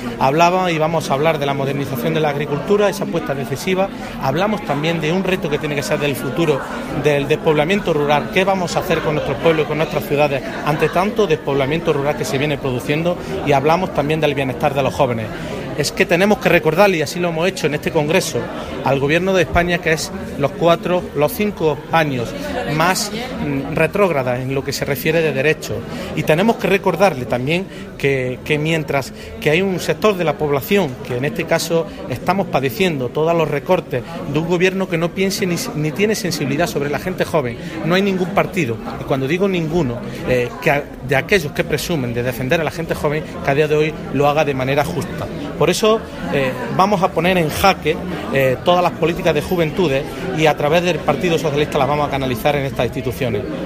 Hablaba y vamos a hablar de la modernización de la agricultura, esa apuesta decisiva. Hablamos también de un reto que tiene que ser del futuro, del despoblamiento rural. ¿Qué vamos a hacer con nuestros pueblos y con nuestras ciudades ante tanto despoblamiento rural que se viene produciendo? Y hablamos también del bienestar de los jóvenes. Es que tenemos que recordarle, y así lo hemos hecho en este Congreso, al Gobierno de España, que es los 5 años más retrógrada en lo que se refiere de derechos. Y tenemos que recordarle también que mientras que hay un sector de la población, que en este caso estamos padeciendo todos los recortes de un gobierno que no piense ni tiene sensibilidad sobre la gente joven, no hay ningún partido, y cuando digo ninguno, de aquellos que presumen de defender a la gente joven, que a día de hoy lo haga de manera justa. Por eso vamos a poner en jaque todas las políticas de juventudes y a través del Partido Socialista las vamos a canalizar en estas instituciones.